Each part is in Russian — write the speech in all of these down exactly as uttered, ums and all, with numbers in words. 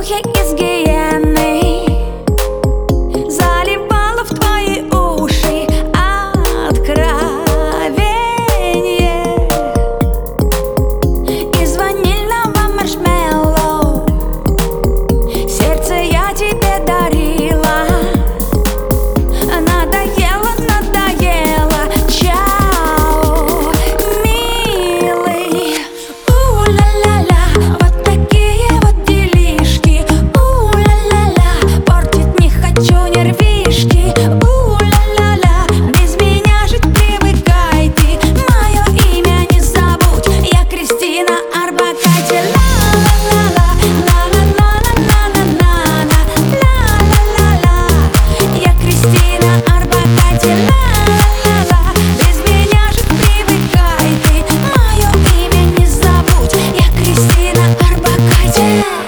запахи из гиены заливала в твои уши откровенье из ванильного маршмеллоу. Сердце я тебе дарила. Надоело, надоело, чао, милый. У-ля-ля-ля, вот такие вот делишки. У-ля-ля-ля, портить не хочу нервишки. У-ля-ля-ля, без меня жить привыкай ты. Мое имя не забудь, я Кристина Орбакайте. Ла-ла-ла-ла, ла-ла-ла-ла-ла-ла-ла, ла-ла-ла-ла, я Кристина Орбакайте. Ла-ла-ла-ла, без меня жить привыкай ты. Мое имя не забудь, я Кристина Орбакайте.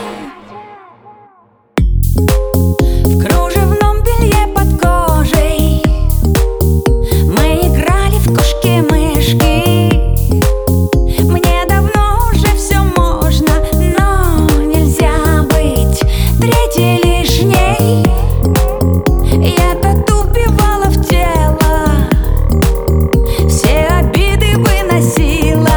В кружевном белье под кожей мы играли в кошки-мышки. Мне давно уже все можно, но нельзя быть третьей лишней. Я тату вбивала в тело, все обиды выносила.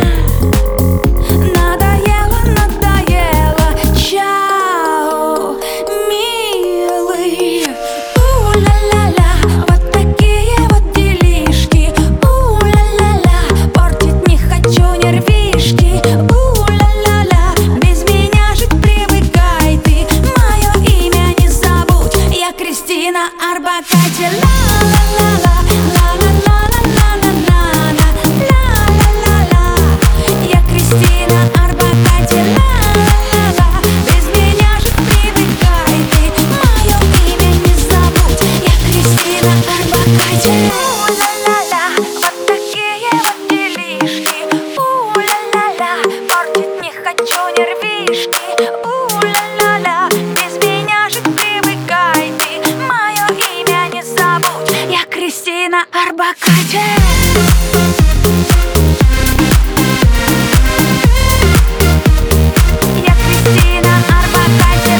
Надоело, надоело, чао, милый. У-ля-ля-ля, вот такие вот делишки. У-ля-ля-ля, портить не хочу нервишки. У-ля-ля-ля, без меня жить привыкай ты. Мое имя не забудь, я Кристина Орбакайте. Ла-ла-ла-ла, ла-ла-ла-ла-ла-ла-ла, ла-ла-ла-ла, я Кристина Орбакайте. Ла-ла-ла, без меня жить привыкай ты. Мое имя не забудь, я Кристина Орбакайте. У-ля-ля-ля, вот такие вот делишки. У-ля-ля-ля, портить не хочу нервишки. У-ля-ля-ля, без меня жить привыкай ты. Мое имя не забудь, я Кристина Орбакайте. Я Кристина Орбакайте.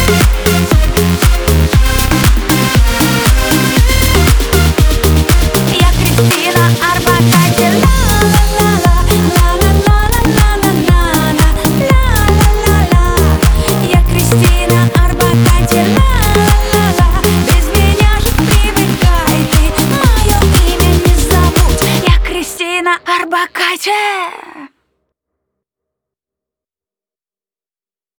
Я Кристина Орбакайте. Ла-ла-ла-ла, ла-ла-ла-ла-ла-ла-ла, ла-ла-ла-ла, я Кристина Орбакайте. Ла-ла-ла, без меня жить привыкай ты. Мое имя не забудь, я Кристина Орбакайте.